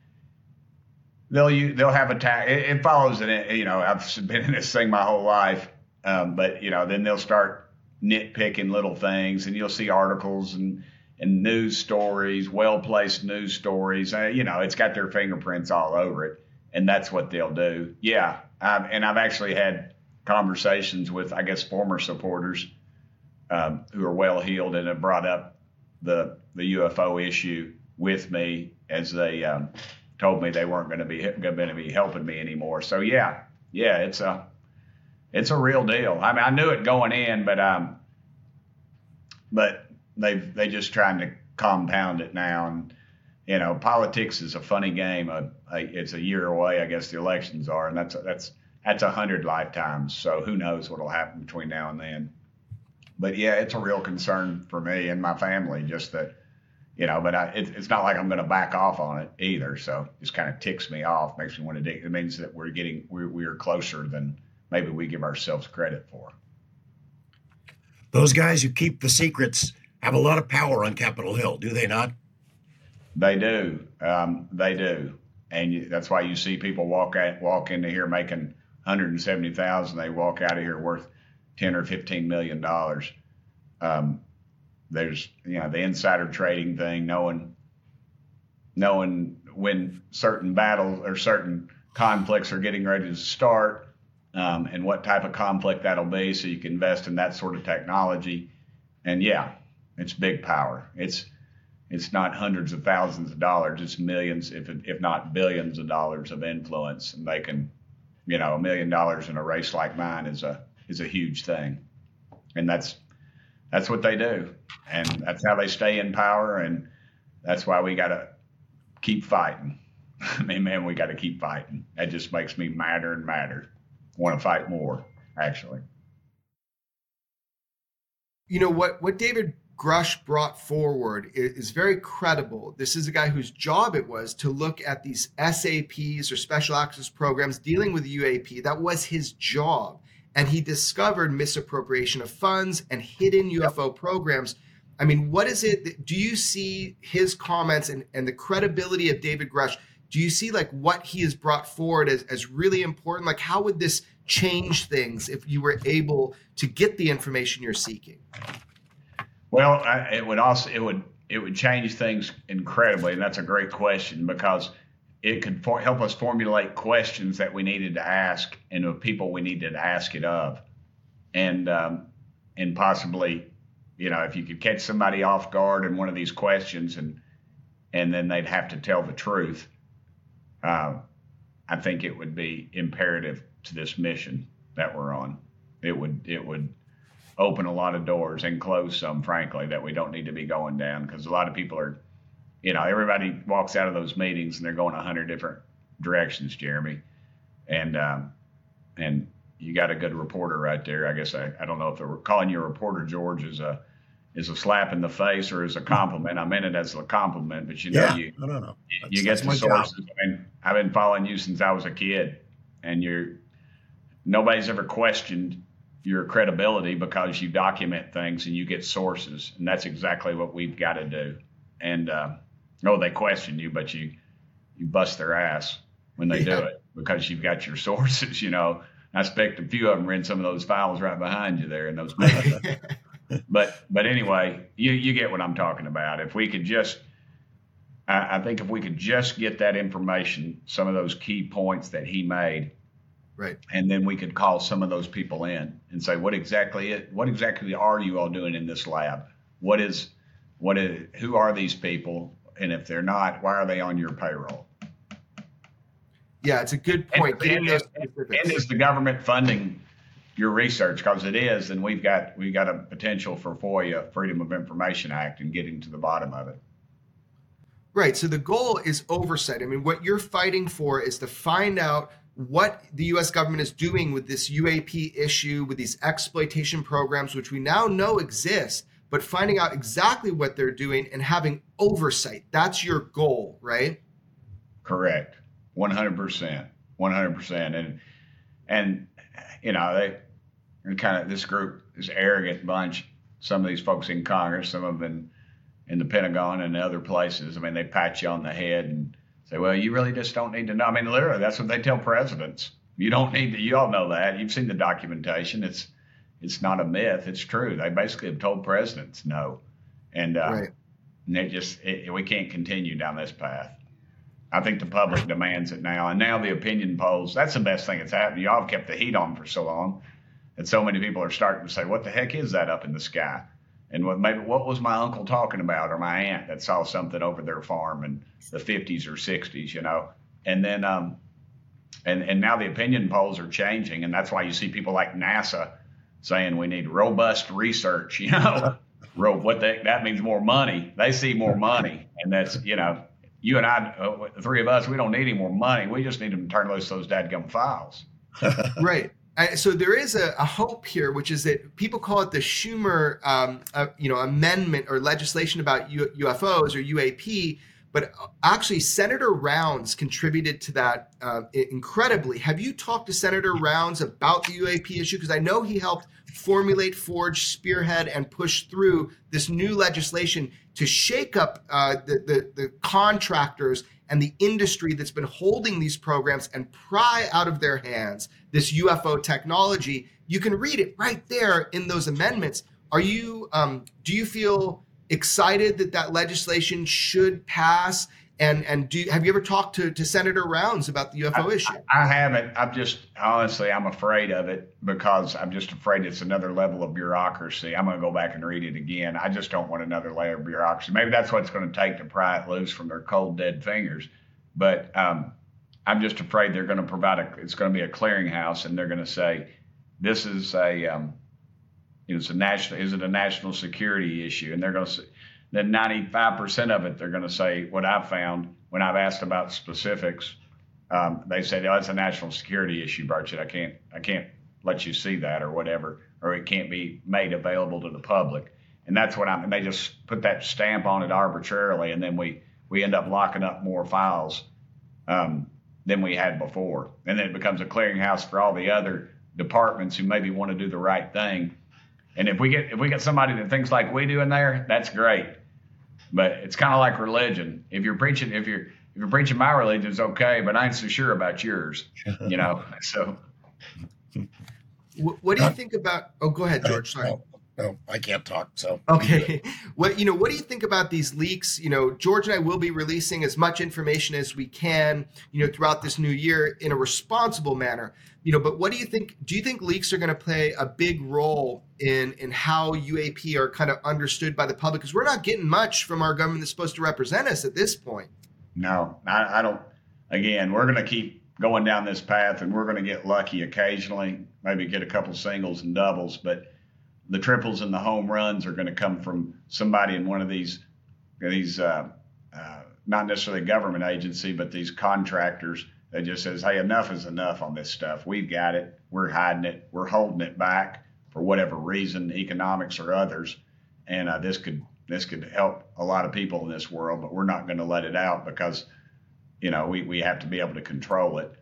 have a tax. It follows it. I've been in this thing my whole life, but then they'll start nitpicking little things, and you'll see articles and news stories, well-placed news stories. It's got their fingerprints all over it, and that's what they'll do. Yeah, and I've actually had conversations with, I guess, former supporters who are well-heeled and have brought up the UFO issue with me as they told me they weren't going to be helping me anymore. So yeah, it's a real deal. I mean, I knew it going in, but they just trying to compound it now. And politics is a funny game. It's a year away, I guess the elections are, and that's 100 lifetimes. So who knows what'll happen between now and then. But yeah, it's a real concern for me and my family, just that, but it's not like I'm going to back off on it either. So it just kind of ticks me off, makes me want to dig. It means that we're closer than maybe we give ourselves credit for. Those guys who keep the secrets have a lot of power on Capitol Hill, do they not? They do. They do. And that's why you see people walk into here making $170,000. They walk out of here worth $10 or $15 million. There's, the insider trading thing, knowing when certain battles or certain conflicts are getting ready to start, and what type of conflict that'll be, so you can invest in that sort of technology. And yeah, it's big power. It's not hundreds of thousands of dollars. It's millions, if not billions of dollars of influence. And they can, $1 million in a race like mine is a huge thing. And that's what they do. And that's how they stay in power. And that's why we got to keep fighting. I mean, man, we got to keep fighting. That just makes me madder and madder. Want to fight more, actually. What David Grusch brought forward is very credible. This is a guy whose job it was to look at these SAPs or special access programs dealing with UAP. That was his job. And he discovered misappropriation of funds and hidden UFO programs. I mean, what is it? Do you see his comments and the credibility of David Grusch? Do you see like what he has brought forward as really important? Like, how would this change things if you were able to get the information you're seeking? Well, it would change things incredibly, and that's a great question, because it could help us formulate questions that we needed to ask and of people we needed to ask it of, and possibly, if you could catch somebody off guard in one of these questions and then they'd have to tell the truth. I think it would be imperative to this mission that we're on. It would open a lot of doors and close some, frankly, that we don't need to be going down, because a lot of people are, everybody walks out of those meetings and they're going 100 different directions, Jeremy. And you got a good reporter right there. I guess I don't know if they're calling you a reporter, George, is a slap in the face or as a compliment. I meant it as a compliment, but you get the sources. I mean, I've been following you since I was a kid, and nobody's ever questioned your credibility because you document things and you get sources, and that's exactly what we've got to do. And they question you, but you bust their ass when they do it, because you've got your sources. I expect a few of them are in some of those files right behind you there in those meetings. But anyway, you get what I'm talking about. If we could I think if we could just get that information, some of those key points that he made, right, and then we could call some of those people in and say, what exactly are you all doing in this lab? Who are these people? And if they're not, why are they on your payroll? Yeah, it's a good point. And is the government funding your research? Because it is, then we've got a potential for FOIA, Freedom of Information Act, and getting to the bottom of it. Right. So the goal is oversight. I mean, what you're fighting for is to find out what the U.S. government is doing with this UAP issue, with these exploitation programs, which we now know exist, but finding out exactly what they're doing and having oversight. That's your goal, right? Correct. 100%. 100%. And they're kind of, this group is arrogant bunch. Some of these folks in Congress, some of them in the Pentagon and other places. I mean, they pat you on the head and say, well, you really just don't need to know. I mean, literally, that's what they tell presidents. You don't need to, you all know that. You've seen the documentation. It's not a myth. It's true. They basically have told presidents no. And, right. And we can't continue down this path. I think the public demands it now. And now the opinion polls, that's the best thing that's happened. Y'all have kept the heat on for so long that so many people are starting to say, what the heck is that up in the sky? And what was my uncle talking about, or my aunt that saw something over their farm in the 50s or 60s, And then and now the opinion polls are changing, and that's why you see people like NASA saying we need robust research, that means more money. They see more money, and that's, you and I, the three of us, we don't need any more money. We just need them to turn loose those dadgum files. Right. So there is a hope here, which is that people call it the Schumer, amendment or legislation about UFOs or UAP. but actually Senator Rounds contributed to that incredibly. Have you talked to Senator Rounds about the UAP issue? Because I know he helped formulate, forge, spearhead, and push through this new legislation to shake up the contractors and the industry that's been holding these programs and pry out of their hands this UFO technology. You can read it right there in those amendments. Are you? Do you feel excited that legislation should pass? And have you ever talked to Senator Rounds about the UFO issue? I haven't. I'm afraid of it because I'm just afraid it's another level of bureaucracy. I'm going to go back and read it again. I just don't want another layer of bureaucracy. Maybe that's what it's going to take to pry it loose from their cold, dead fingers. But I'm just afraid they're going to it's going to be a clearinghouse, and they're going to say, this is is it a national security issue? And they're going to say, then 95% of it, they're going to say, what I've found when I've asked about specifics, they say, oh, it's a national security issue, Burchett. I can't let you see that or whatever, or it can't be made available to the public. And that's what and they just put that stamp on it arbitrarily. And then we end up locking up more files than we had before. And then it becomes a clearinghouse for all the other departments who maybe want to do the right thing. And if we get somebody that thinks like we do in there, that's great. But it's kind of like religion. If you're preaching my religion, it's okay, but I ain't so sure about yours. So. What do you think about? Oh, go ahead, George. Sorry. No, I can't talk. So okay. What do you think about these leaks? George and I will be releasing as much information as we can, throughout this new year in a responsible manner. But what do you think? Do you think leaks are going to play a big role in how UAP are kind of understood by the public? Because we're not getting much from our government that's supposed to represent us at this point. No, I don't. Again, we're going to keep going down this path, and we're going to get lucky occasionally, maybe get a couple singles and doubles, but the triples and the home runs are going to come from somebody in one of these not necessarily government agency, but these contractors that just says, hey, enough is enough on this stuff. We've got it. We're hiding it. We're holding it back for whatever reason, economics or others. And this could help a lot of people in this world, but we're not going to let it out because, we have to be able to control it.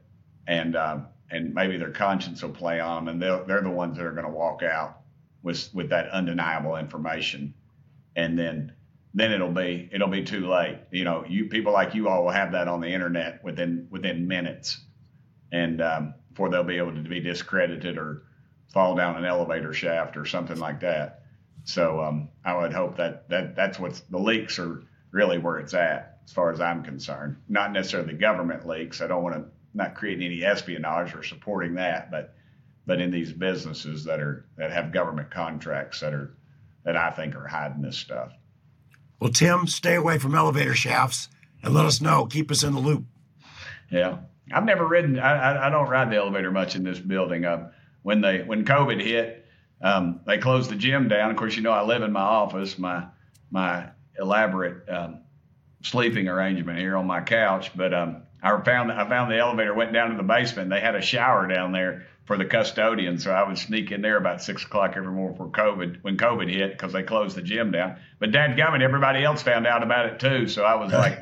And maybe their conscience will play on them, and they're the ones that are going to walk out with that undeniable information. And then it'll be too late. You people like you all will have that on the internet within minutes, and before they'll be able to be discredited or fall down an elevator shaft or something like that. So I would hope that's what the leaks are really where it's at, as far as I'm concerned. Not necessarily government leaks. I don't want to not create any espionage or supporting that, but in these businesses that have government contracts that I think are hiding this stuff. Well, Tim, stay away from elevator shafts and let us know. Keep us in the loop. Yeah. I've never ridden. I don't ride the elevator much in this building. When COVID hit, they closed the gym down. Of course, I live in my office, my elaborate sleeping arrangement here on my couch. But I found the elevator went down to the basement. They had a shower down there for the custodian, so I would sneak in there about 6 o'clock every morning when COVID hit, because they closed the gym down. But dadgummit, everybody else found out about it too. So I was like,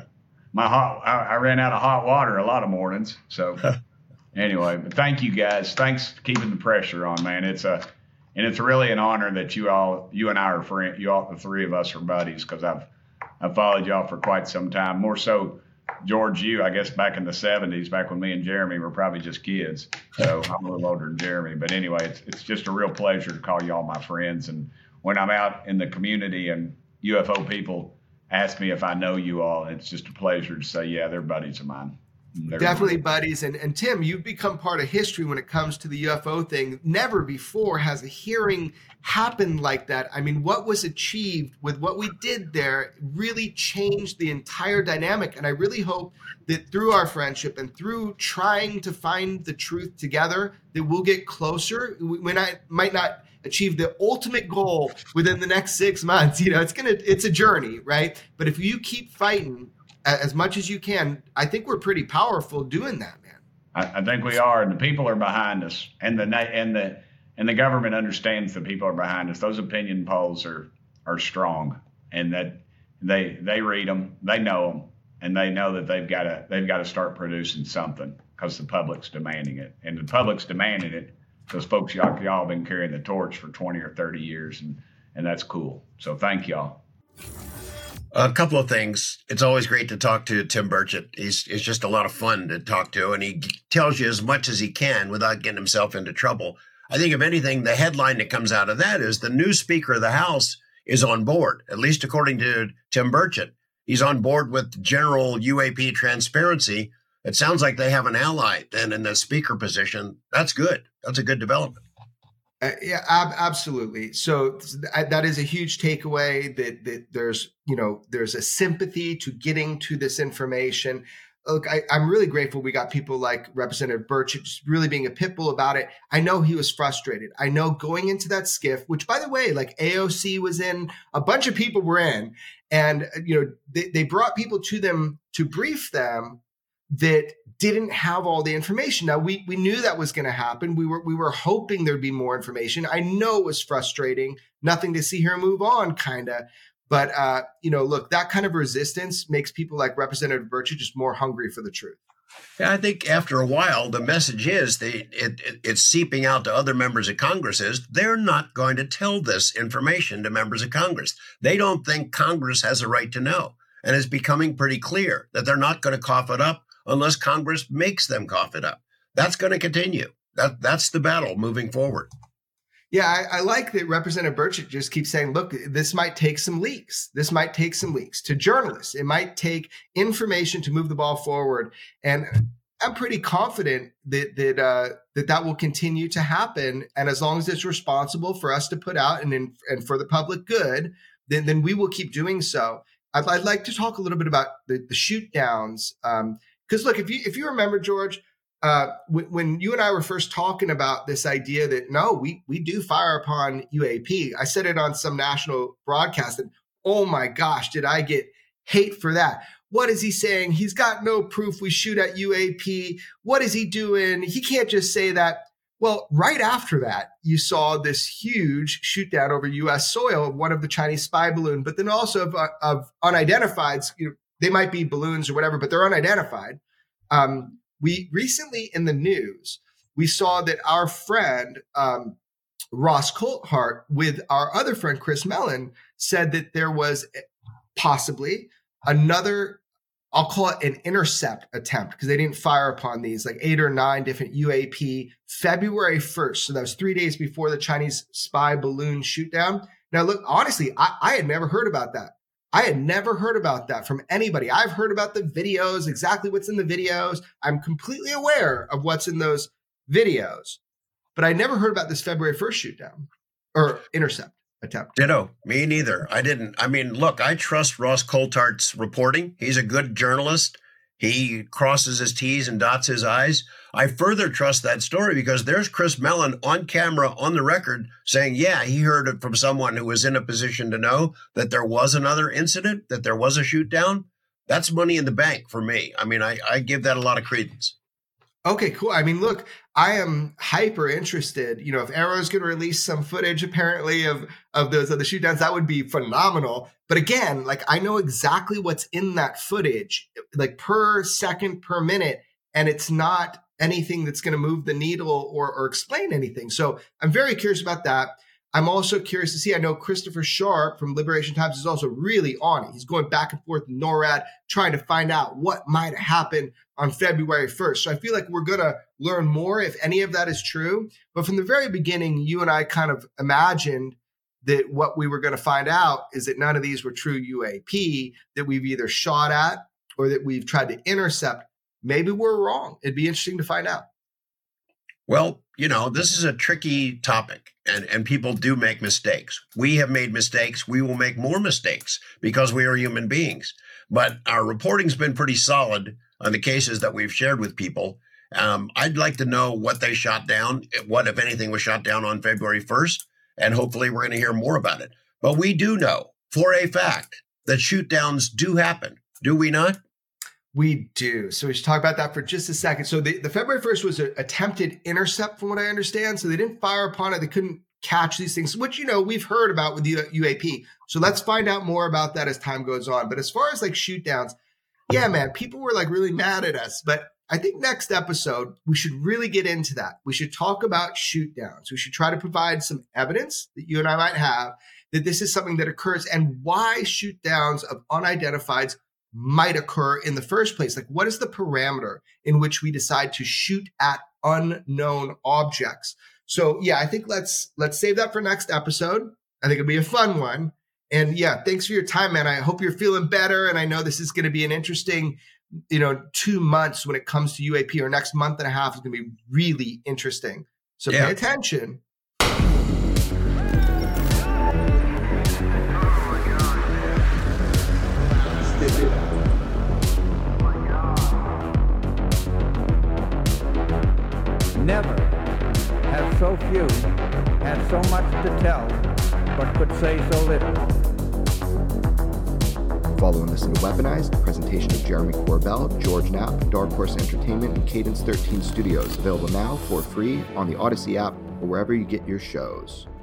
I ran out of hot water a lot of mornings. So anyway, but thank you guys. Thanks for keeping the pressure on, man. It's really an honor that you and I are friends. You all, the three of us, are buddies, because I've followed y'all for quite some time. More so, George, I guess back in the 70s, back when me and Jeremy were probably just kids. So I'm a little older than Jeremy. But anyway, it's just a real pleasure to call y'all my friends. And when I'm out in the community and UFO people ask me if I know you all, it's just a pleasure to say, yeah, they're buddies of mine. Definitely buddies. And Tim, you've become part of history when it comes to the UFO thing. Never before has a hearing happened like that. I mean, what was achieved with what we did there really changed the entire dynamic. And I really hope that through our friendship and through trying to find the truth together, that we'll get closer. We might not achieve the ultimate goal within the next 6 months. It's a journey, right? But if you keep fighting as much as you can, I think we're pretty powerful doing that, man. I think we are, and the people are behind us, and the government understands the people are behind us. Those opinion polls are strong, and that they read them, they know them, and they know that they've got to start producing something because the public's demanding it, and the public's demanding it because folks like y'all been carrying the torch for 20 or 30 years, and that's cool. So thank y'all. A couple of things. It's always great to talk to Tim Burchett. He's just a lot of fun to talk to, and he tells you as much as he can without getting himself into trouble. I think, if anything, the headline that comes out of that is the new Speaker of the House is on board, at least according to Tim Burchett. He's on board with general UAP transparency. It sounds like they have an ally then in the Speaker position. That's good. That's a good development. Yeah, absolutely. So that is a huge takeaway that there's a sympathy to getting to this information. Look, I'm really grateful we got people like Representative Burchett just really being a pit bull about it. I know he was frustrated. I know going into that skiff, which, by the way, like AOC was in, a bunch of people were in, and they brought people to them to brief them that didn't have all the information. Now, we knew that was going to happen. We were hoping there'd be more information. I know it was frustrating. Nothing to see here, move on, kind of. But, look, that kind of resistance makes people like Representative Burchett just more hungry for the truth. Yeah, I think after a while, the message is it's seeping out to other members of Congress is they're not going to tell this information to members of Congress. They don't think Congress has a right to know. And it's becoming pretty clear that they're not going to cough it up unless Congress makes them cough it up. That's going to continue. That's the battle moving forward. Yeah, I like that Representative Burchett just keeps saying, look, this might take some leaks. This might take some leaks to journalists. It might take information to move the ball forward. And I'm pretty confident that will continue to happen. And as long as it's responsible for us to put out and for the public good, then we will keep doing so. I'd like to talk a little bit about the shoot downs. Because look, if you remember, George, when you and I were first talking about this idea that, no, we do fire upon UAP, I said it on some national broadcast, and oh my gosh, did I get hate for that. What is he saying? He's got no proof we shoot at UAP. What is he doing? He can't just say that. Well, right after that, you saw this huge shoot down over U.S. soil of one of the Chinese spy balloon, but then also of unidentified. They might be balloons or whatever, but they're unidentified. We recently in the news, we saw that our friend, Ross Coulthart, with our other friend, Chris Mellon, said that there was possibly another, I'll call it an intercept attempt, because they didn't fire upon these, like 8 or 9 different UAP, February 1st. So that was 3 days before the Chinese spy balloon shoot down. Now, look, honestly, I had never heard about that. I had never heard about that from anybody. I've heard about the videos, exactly what's in the videos. I'm completely aware of what's in those videos, but I never heard about this February 1st shoot down or intercept attempt. Ditto. Me neither. I didn't. I mean, look, I trust Ross Coulthart's reporting. He's a good journalist. He crosses his T's and dots his I's. I further trust that story because there's Chris Mellon on camera, on the record, saying, yeah, he heard it from someone who was in a position to know that there was another incident, that there was a shoot down. That's money in the bank for me. I mean, I give that a lot of credence. Okay, cool. I mean, look, I am hyper interested. If Arrow's going to release some footage, apparently, of those other shoot downs, that would be phenomenal. But again, like, I know exactly what's in that footage, like per second, per minute, and it's not anything that's going to move the needle or explain anything. So I'm very curious about that. I'm also curious to see, I know Christopher Sharp from Liberation Times is also really on it. He's going back and forth with NORAD, trying to find out what might have happened on February 1st. So I feel like we're going to learn more if any of that is true. But from the very beginning, you and I kind of imagined that what we were going to find out is that none of these were true UAP, that we've either shot at or that we've tried to intercept. Maybe we're wrong. It'd be interesting to find out. Well, this is a tricky topic, and people do make mistakes. We have made mistakes. We will make more mistakes because we are human beings. But our reporting's been pretty solid on the cases that we've shared with people. I'd like to know what they shot down, what, if anything, was shot down on February 1st, and hopefully we're going to hear more about it. But we do know for a fact that shoot downs do happen. Do we not? We do. So we should talk about that for just a second. So the February 1st was an attempted intercept, from what I understand. So they didn't fire upon it. They couldn't catch these things, which, we've heard about with the UAP. So let's find out more about that as time goes on. But as far as like shoot downs, yeah, man, people were like really mad at us. But I think next episode, we should really get into that. We should talk about shoot downs. We should try to provide some evidence that you and I might have that this is something that occurs and why shoot downs of unidentifieds might occur in the first place. Like, what is the parameter in which we decide to shoot at unknown objects? So yeah, I think let's save that for next episode. I think it'll be a fun one. And yeah, thanks for your time, man. I hope you're feeling better. And I know this is going to be an interesting, 2 months when it comes to UAP, or next month and a half is going to be really interesting. So pay attention. Never have so few had so much to tell, but could say so little. Follow and listen to Weaponized, a presentation of Jeremy Corbell, George Knapp, Dark Horse Entertainment, and Cadence 13 Studios. Available now for free on the Odyssey app or wherever you get your shows.